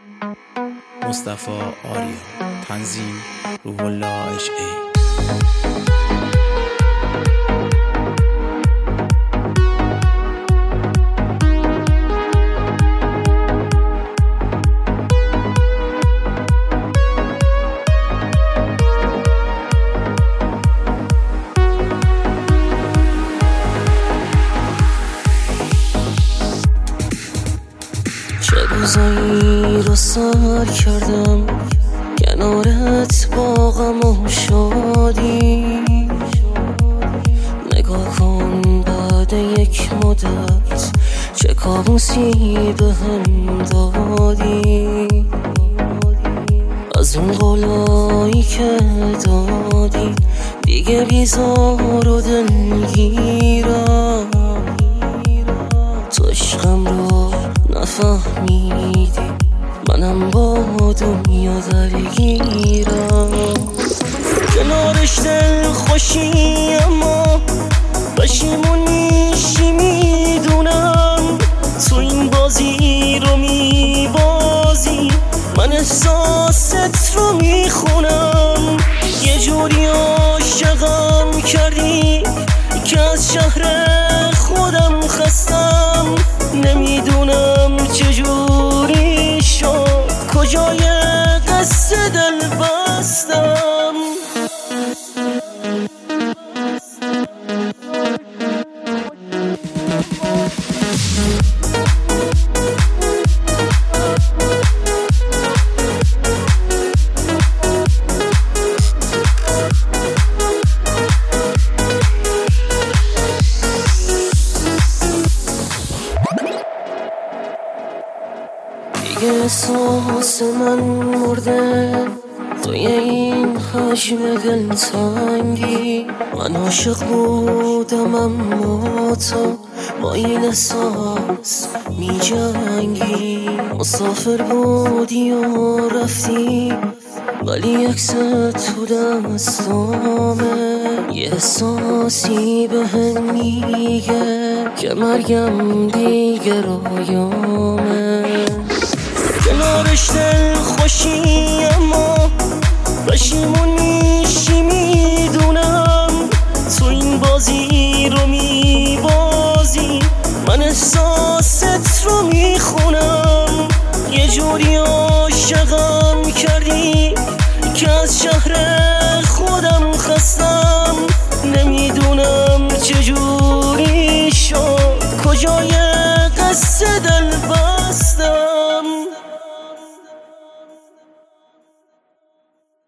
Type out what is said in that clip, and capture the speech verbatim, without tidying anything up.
مصطفی آریا، تنظیم روح الله اشعی. چه روزایی رو سر کردم کنارت با غم و شادی. نگاه کن بعد یک مدت چه کابوسی به هم دادی. از اون قولایی که دادی دیگه بیزار و دلگیرم. تو عشقم رو نفهمیدی، منم با دنیا درگیرم. کنارش دل خوشی اما پشیمون میشی میدونم. تو این بازی رو میبازی، من احساست رو میخونم. یه جوری عاشقم کردی که از شهر خودم خستم. نمیدونم چجوری شد، کجای قصه دل بستم. دیگه احساس من مرده توی این حجم دلتنگی. من عاشق بودم اما تو با این احساس می جنگی. مسافر بودی و رفتی ولی عکست تو دستامه. یه احساسی به هم میگه که مرگم دیگه رویامه. کنارش دل خوشی اما پشیمون میشی میدونم. تو این بازی رو میبازی، من احساست رو میخونم.